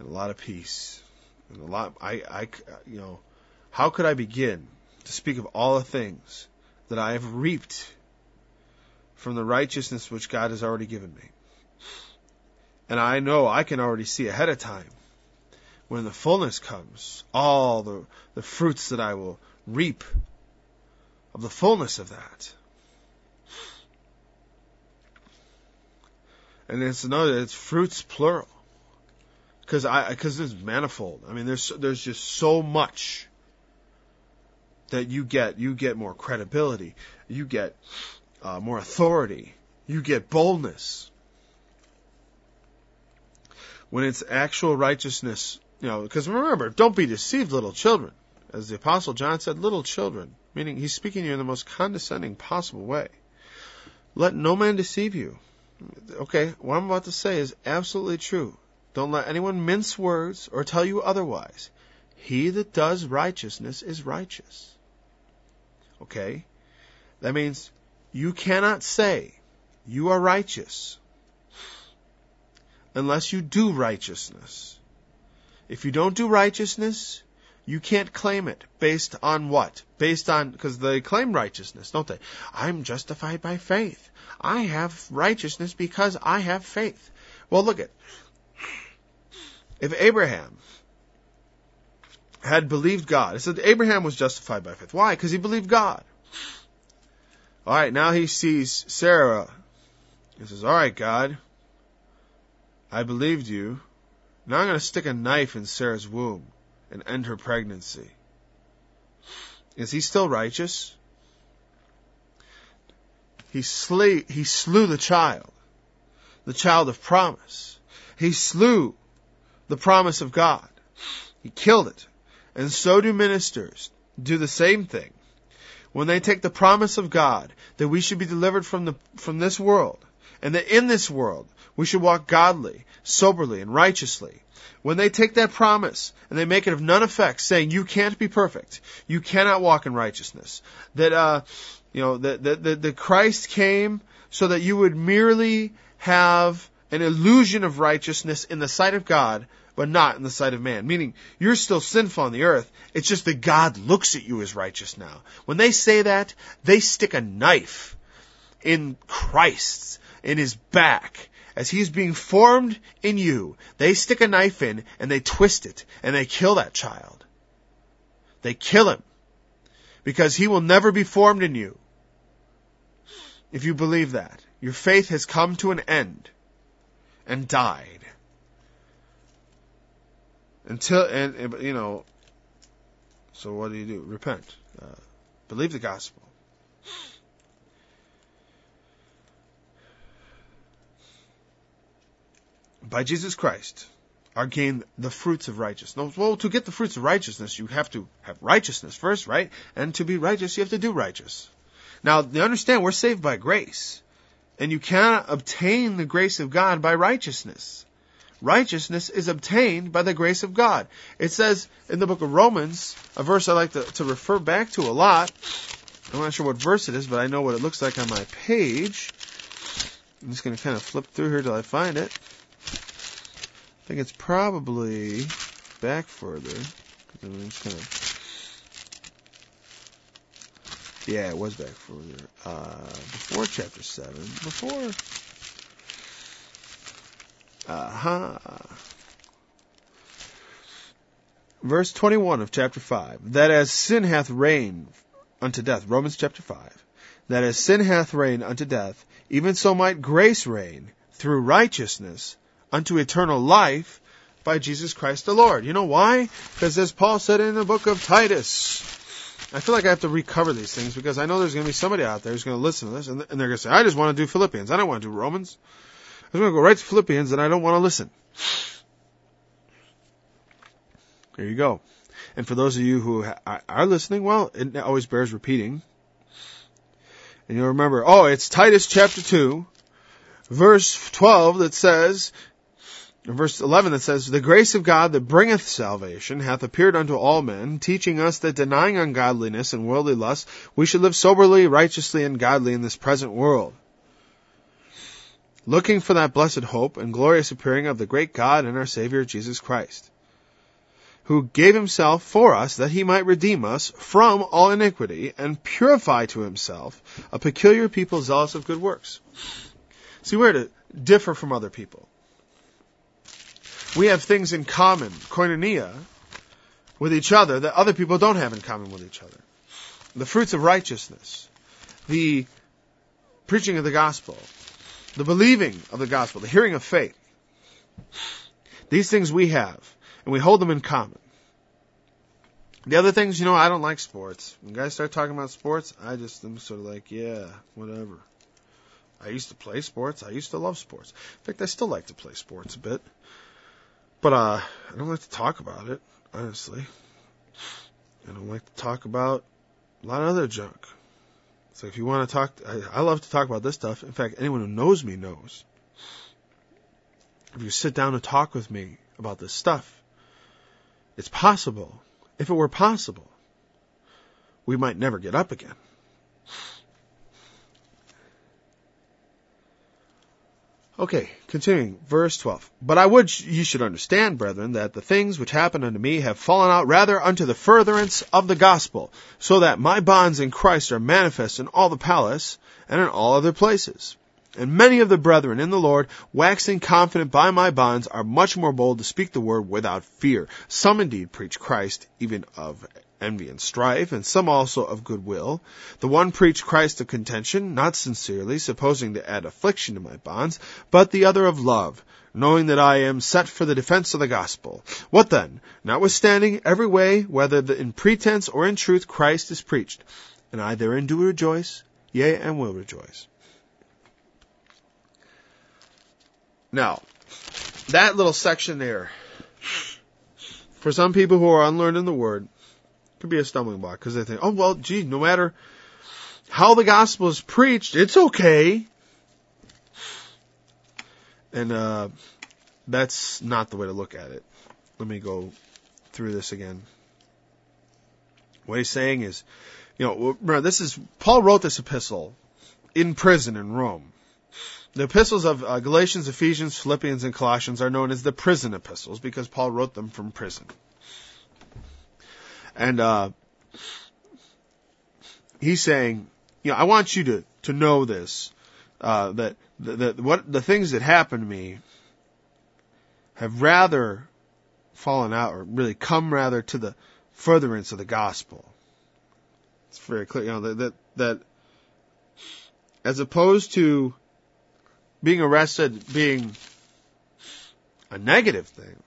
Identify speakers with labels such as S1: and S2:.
S1: a lot of peace, and a lot. How could I begin to speak of all the things that I have reaped from the righteousness which God has already given me? And I know I can already see ahead of time, when the fullness comes, all the fruits that I will reap of the fullness of that. And it's fruits plural, because it's manifold. I mean, there's just so much that you get more credibility, you get more authority, you get boldness when it's actual righteousness. Because remember, don't be deceived, little children. As the Apostle John said, little children, meaning he's speaking to you in the most condescending possible way. Let no man deceive you. Okay, what I'm about to say is absolutely true. Don't let anyone mince words or tell you otherwise. He that does righteousness is righteous. Okay? That means you cannot say you are righteous unless you do righteousness. If you don't do righteousness, you can't claim it. Based on what? Because they claim righteousness, don't they? I'm justified by faith. I have righteousness because I have faith. Well, look at, if Abraham had believed God, it said Abraham was justified by faith. Why? Because he believed God. All right, now he sees Sarah. He says, all right, God, I believed you. Now I'm going to stick a knife in Sarah's womb and end her pregnancy. Is he still righteous? He slew the child of promise. He slew the promise of God. He killed it. And so do ministers do the same thing. When they take the promise of God that we should be delivered from this world, and that in this world we should walk godly, soberly, and righteously. When they take that promise and they make it of none effect, saying you can't be perfect, you cannot walk in righteousness, that Christ came so that you would merely have an illusion of righteousness in the sight of God, but not in the sight of man. Meaning, you're still sinful on the earth. It's just that God looks at you as righteous now. When they say that, they stick a knife in Christ, in his back, as he's being formed in you. They stick a knife in and they twist it and they kill that child. They kill him because he will never be formed in you. If you believe that, your faith has come to an end and died. So what do? Repent. Believe the gospel. By Jesus Christ are gained the fruits of righteousness. Well, to get the fruits of righteousness, you have to have righteousness first, right? And to be righteous, you have to do righteous. Now, you understand, we're saved by grace. And you cannot obtain the grace of God by righteousness. Righteousness is obtained by the grace of God. It says in the book of Romans, a verse I like to refer back to a lot. I'm not sure what verse it is, but I know what it looks like on my page. I'm just going to kind of flip through here till I find it. I think it's probably back further. Yeah, it was back further. Before chapter 7. Verse 21 of chapter 5. That as sin hath reigned unto death. Romans chapter 5. That as sin hath reigned unto death, even so might grace reign through righteousness unto eternal life by Jesus Christ the Lord. You know why? Because as Paul said in the book of Titus, I feel like I have to recover these things because I know there's going to be somebody out there who's going to listen to this and they're going to say, I just want to do Philippians. I don't want to do Romans. I'm going to go right to Philippians and I don't want to listen. There you go. And for those of you who are listening, well, it always bears repeating. And you'll remember, it's Titus chapter 2, verse 12 that says, verse 11 that says, the grace of God that bringeth salvation hath appeared unto all men, teaching us that denying ungodliness and worldly lust, we should live soberly, righteously, and godly in this present world. looking for that blessed hope and glorious appearing of the great God and our Savior Jesus Christ, who gave himself for us that he might redeem us from all iniquity and purify to himself a peculiar people zealous of good works. See, we're to differ from other people. We have things in common, koinonia, with each other that other people don't have in common with each other. The fruits of righteousness, the preaching of the gospel, the believing of the gospel, the hearing of faith. These things we have, and we hold them in common. The other things, I don't like sports. When guys start talking about sports, I just am sort of like, yeah, whatever. I used to play sports. I used to love sports. In fact, I still like to play sports a bit. But I don't like to talk about it, honestly. I don't like to talk about a lot of other junk. So if you want to talk, I love to talk about this stuff. In fact, anyone who knows me knows. If you sit down and talk with me about this stuff, it's possible. If it were possible, we might never get up again. Okay, continuing, verse 12. But I would you should understand, brethren, that the things which happened unto me have fallen out rather unto the furtherance of the gospel, so that my bonds in Christ are manifest in all the palace and in all other places. And many of the brethren in the Lord, waxing confident by my bonds, are much more bold to speak the word without fear. Some indeed preach Christ, even of envy and strife, and some also of goodwill. The one preached Christ of contention, not sincerely, supposing to add affliction to my bonds, but the other of love, knowing that I am set for the defense of the gospel. What then? Notwithstanding, every way, whether in pretense or in truth, Christ is preached. And I therein do rejoice, yea, and will rejoice. Now, that little section there, for some people who are unlearned in the word, could be a stumbling block, because they think, oh, well, gee, no matter how the gospel is preached, it's okay. And that's not the way to look at it. Let me go through this again. What he's saying is, remember, Paul wrote this epistle in prison in Rome. The epistles of Galatians, Ephesians, Philippians, and Colossians are known as the prison epistles because Paul wrote them from prison. And he's saying, I want you to know this, that what the things that happened to me have rather fallen out, or really come rather to the furtherance of the gospel. It's very clear, that as opposed to being arrested being a negative thing,